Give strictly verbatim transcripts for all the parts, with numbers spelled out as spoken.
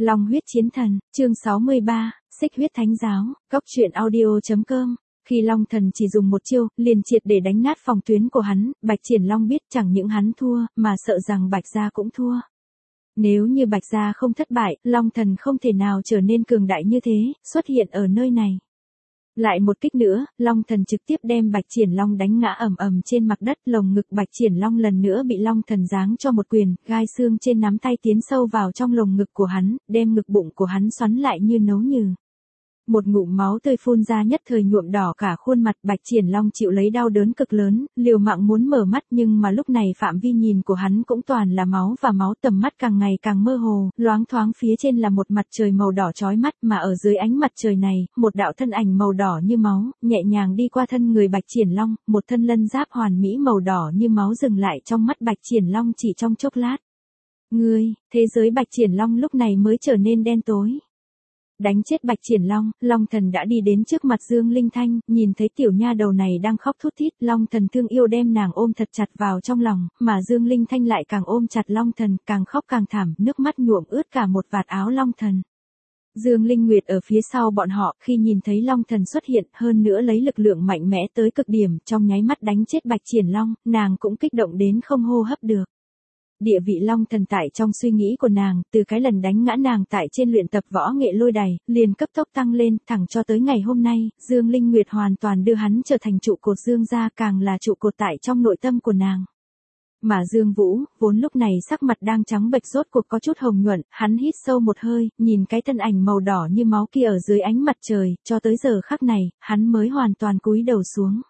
Long huyết chiến thần, chương sáu mươi ba, xích huyết thánh giáo, góc truyện audio.com. Khi Long thần chỉ dùng một chiêu, liền triệt để đánh nát phòng tuyến của hắn, Bạch Triển Long biết chẳng những hắn thua, mà sợ rằng Bạch gia cũng thua. Nếu như Bạch gia không thất bại, Long thần không thể nào trở nên cường đại như thế, xuất hiện ở nơi này. Lại một kích nữa, Long thần trực tiếp đem Bạch Triển Long đánh ngã ầm ầm trên mặt đất, lồng ngực Bạch Triển Long lần nữa bị Long thần giáng cho một quyền, gai xương trên nắm tay tiến sâu vào trong lồng ngực của hắn, đem ngực bụng của hắn xoắn lại như nấu nhừ. Một ngụm máu tươi phun ra nhất thời nhuộm đỏ cả khuôn mặt, Bạch Triển Long chịu lấy đau đớn cực lớn, liều mạng muốn mở mắt nhưng mà lúc này phạm vi nhìn của hắn cũng toàn là máu và máu, tầm mắt càng ngày càng mơ hồ, loáng thoáng phía trên là một mặt trời màu đỏ chói mắt, mà ở dưới ánh mặt trời này, một đạo thân ảnh màu đỏ như máu, nhẹ nhàng đi qua thân người Bạch Triển Long, một thân lân giáp hoàn mỹ màu đỏ như máu dừng lại trong mắt Bạch Triển Long chỉ trong chốc lát. Ngươi, thế giới Bạch Triển Long lúc này mới trở nên đen tối. Đánh chết Bạch Triển Long, Long thần đã đi đến trước mặt Dương Linh Thanh, nhìn thấy tiểu nha đầu này đang khóc thút thít, Long thần thương yêu đem nàng ôm thật chặt vào trong lòng, mà Dương Linh Thanh lại càng ôm chặt Long thần, càng khóc càng thảm, nước mắt nhuộm ướt cả một vạt áo Long thần. Dương Linh Nguyệt ở phía sau bọn họ, khi nhìn thấy Long thần xuất hiện, hơn nữa lấy lực lượng mạnh mẽ tới cực điểm, trong nháy mắt đánh chết Bạch Triển Long, nàng cũng kích động đến không hô hấp được. Địa vị Long thần tại trong suy nghĩ của nàng, từ cái lần đánh ngã nàng tại trên luyện tập võ nghệ lôi đài, liền cấp tốc tăng lên, thẳng cho tới ngày hôm nay, Dương Linh Nguyệt hoàn toàn đưa hắn trở thành trụ cột Dương gia, càng là trụ cột tại trong nội tâm của nàng. Mà Dương Vũ, vốn lúc này sắc mặt đang trắng bệch rốt cuộc có chút hồng nhuận, hắn hít sâu một hơi, nhìn cái thân ảnh màu đỏ như máu kia ở dưới ánh mặt trời, cho tới giờ khắc này, hắn mới hoàn toàn cúi đầu xuống.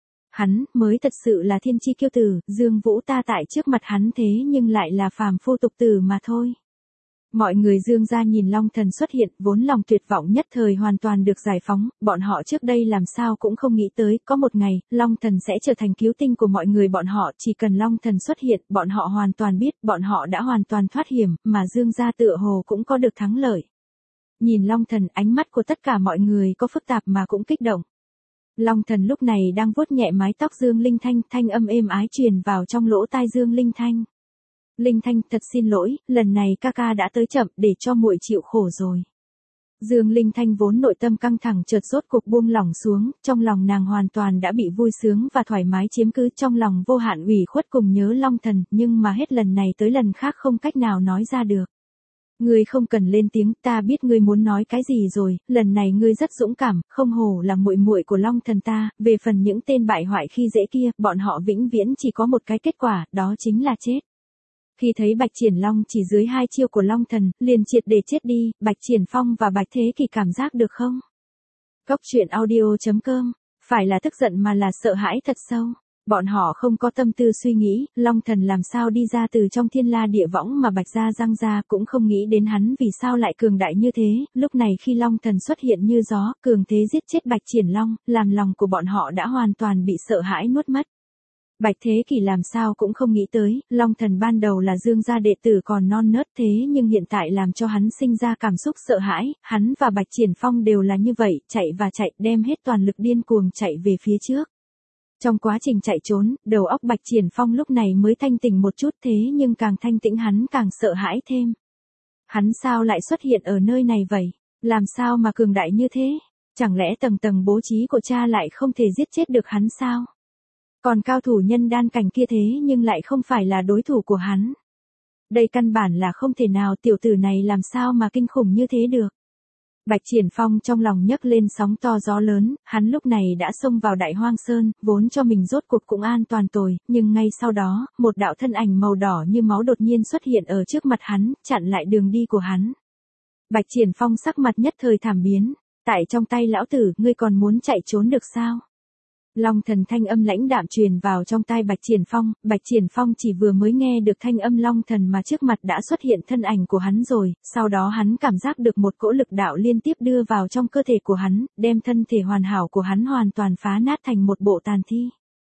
Hắn mới thật sự là thiên chi kiêu tử, Dương Vũ ta tại trước mặt hắn thế nhưng lại là phàm phu tục tử mà thôi. Mọi người Dương gia nhìn Long thần xuất hiện, vốn lòng tuyệt vọng nhất thời hoàn toàn được giải phóng, bọn họ trước đây làm sao cũng không nghĩ tới, có một ngày, Long thần sẽ trở thành cứu tinh của mọi người bọn họ, chỉ cần Long thần xuất hiện, bọn họ hoàn toàn biết, bọn họ đã hoàn toàn thoát hiểm, mà Dương gia tựa hồ cũng có được thắng lợi. Nhìn Long thần, ánh mắt của tất cả mọi người có phức tạp mà cũng kích động. Long thần lúc này đang vuốt nhẹ mái tóc Dương Linh Thanh, thanh âm êm ái truyền vào trong lỗ tai Dương Linh Thanh. Linh Thanh, thật xin lỗi, lần này ca ca đã tới chậm, để cho muội chịu khổ rồi. Dương Linh Thanh vốn nội tâm căng thẳng chợt rốt cuộc buông lỏng xuống, trong lòng nàng hoàn toàn đã bị vui sướng và thoải mái chiếm cứ, trong lòng vô hạn ủy khuất cùng nhớ Long thần, nhưng mà hết lần này tới lần khác không cách nào nói ra được. Ngươi không cần lên tiếng, ta biết ngươi muốn nói cái gì rồi, lần này ngươi rất dũng cảm, không hổ là muội muội của Long thần ta, về phần những tên bại hoại khi dễ kia, bọn họ vĩnh viễn chỉ có một cái kết quả, đó chính là chết. Khi thấy Bạch Triển Long chỉ dưới hai chiêu của Long thần, liền triệt để chết đi, Bạch Triển Phong và Bạch Thế Kỳ cảm giác được không? Góc truyện audio.com, phải là tức giận mà là sợ hãi thật sâu. Bọn họ không có tâm tư suy nghĩ, Long thần làm sao đi ra từ trong thiên la địa võng mà Bạch gia răng ra, cũng không nghĩ đến hắn vì sao lại cường đại như thế, lúc này khi Long thần xuất hiện như gió, cường thế giết chết Bạch Triển Long, làm lòng của bọn họ đã hoàn toàn bị sợ hãi nuốt mất. Bạch Thế Kỳ làm sao cũng không nghĩ tới, Long thần ban đầu là Dương gia đệ tử còn non nớt thế nhưng hiện tại làm cho hắn sinh ra cảm xúc sợ hãi, hắn và Bạch Triển Phong đều là như vậy, chạy và chạy, đem hết toàn lực điên cuồng chạy về phía trước. Trong quá trình chạy trốn, đầu óc Bạch Triển Phong lúc này mới thanh tỉnh một chút, thế nhưng càng thanh tĩnh hắn càng sợ hãi thêm. Hắn sao lại xuất hiện ở nơi này vậy? Làm sao mà cường đại như thế? Chẳng lẽ tầng tầng bố trí của cha lại không thể giết chết được hắn sao? Còn cao thủ nhân đan cảnh kia thế nhưng lại không phải là đối thủ của hắn. Đây căn bản là không thể nào, tiểu tử này làm sao mà kinh khủng như thế được? Bạch Triển Phong trong lòng nhấc lên sóng to gió lớn, hắn lúc này đã xông vào Đại Hoang Sơn, vốn cho mình rốt cuộc cũng an toàn tồi, nhưng ngay sau đó, một đạo thân ảnh màu đỏ như máu đột nhiên xuất hiện ở trước mặt hắn, chặn lại đường đi của hắn. Bạch Triển Phong sắc mặt nhất thời thảm biến, tại trong tay lão tử, ngươi còn muốn chạy trốn được sao? Long thần thanh âm lãnh đạm truyền vào trong tai Bạch Triển Phong, Bạch Triển Phong chỉ vừa mới nghe được thanh âm Long thần mà trước mặt đã xuất hiện thân ảnh của hắn rồi, sau đó hắn cảm giác được một cỗ lực đạo liên tiếp đưa vào trong cơ thể của hắn, đem thân thể hoàn hảo của hắn hoàn toàn phá nát thành một bộ tàn thi.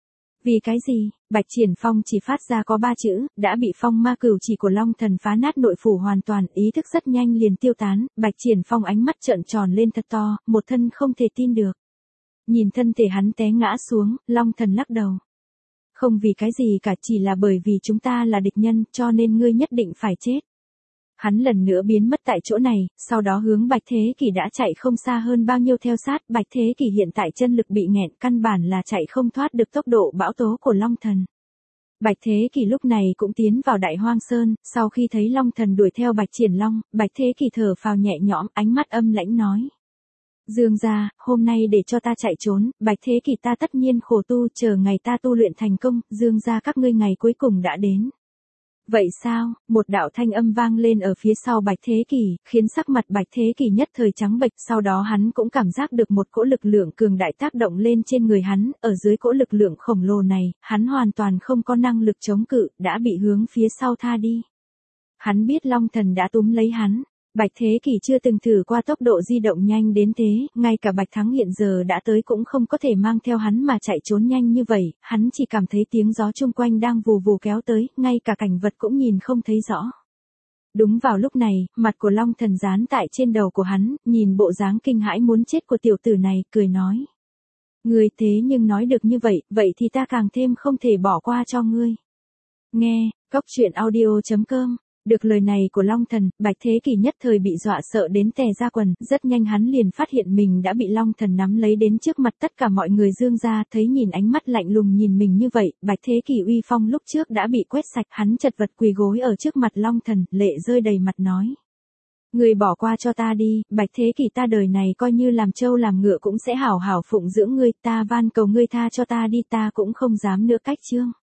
Vì cái gì? Bạch Triển Phong chỉ phát ra có ba chữ, đã bị phong ma cửu chỉ của Long thần phá nát nội phủ hoàn toàn, ý thức rất nhanh liền tiêu tán, Bạch Triển Phong ánh mắt trợn tròn lên thật to, một thân không thể tin được. Nhìn thân thể hắn té ngã xuống, Long thần lắc đầu. Không vì cái gì cả, chỉ là bởi vì chúng ta là địch nhân, cho nên ngươi nhất định phải chết. Hắn lần nữa biến mất tại chỗ này, sau đó hướng Bạch Thế Kỷ đã chạy không xa hơn bao nhiêu theo sát. Bạch Thế Kỷ hiện tại chân lực bị nghẹn, căn bản là chạy không thoát được tốc độ bão tố của Long Thần. Bạch Thế Kỷ lúc này cũng tiến vào Đại Hoang Sơn, sau khi thấy Long Thần đuổi theo Bạch Triển Long, Bạch Thế Kỷ thở phào nhẹ nhõm, ánh mắt âm lãnh nói. Dương gia, hôm nay để cho ta chạy trốn, Bạch Thế Kỷ ta tất nhiên khổ tu, chờ ngày ta tu luyện thành công, Dương gia các ngươi ngày cuối cùng đã đến. Vậy sao? Một đạo thanh âm vang lên ở phía sau Bạch Thế Kỷ, khiến sắc mặt Bạch Thế Kỷ nhất thời trắng bệch, sau đó hắn cũng cảm giác được một cỗ lực lượng cường đại tác động lên trên người hắn, ở dưới cỗ lực lượng khổng lồ này, hắn hoàn toàn không có năng lực chống cự, đã bị hướng phía sau tha đi. Hắn biết Long Thần đã túm lấy hắn. Bạch Thế Kỷ chưa từng thử qua tốc độ di động nhanh đến thế, ngay cả Bạch Thắng hiện giờ đã tới cũng không có thể mang theo hắn mà chạy trốn nhanh như vậy, hắn chỉ cảm thấy tiếng gió chung quanh đang vù vù kéo tới, ngay cả cảnh vật cũng nhìn không thấy rõ. Đúng vào lúc này, mặt của Long Thần dán tại trên đầu của hắn, nhìn bộ dáng kinh hãi muốn chết của tiểu tử này, cười nói. Ngươi thế nhưng nói được như vậy, vậy thì ta càng thêm không thể bỏ qua cho ngươi. Nghe, cốc truyện audio chấm com. Được lời này của Long Thần, Bạch Thế Kỷ nhất thời bị dọa sợ đến tè ra quần, rất nhanh hắn liền phát hiện mình đã bị Long Thần nắm lấy đến trước mặt tất cả mọi người. Dương gia thấy nhìn ánh mắt lạnh lùng nhìn mình như vậy, Bạch Thế Kỷ uy phong lúc trước đã bị quét sạch, hắn chật vật quỳ gối ở trước mặt Long Thần, lệ rơi đầy mặt nói. Người bỏ qua cho ta đi, Bạch Thế Kỷ ta đời này coi như làm trâu làm ngựa cũng sẽ hảo hảo phụng dưỡng ngươi, ta van cầu ngươi tha cho ta đi, ta cũng không dám nữa cách trương.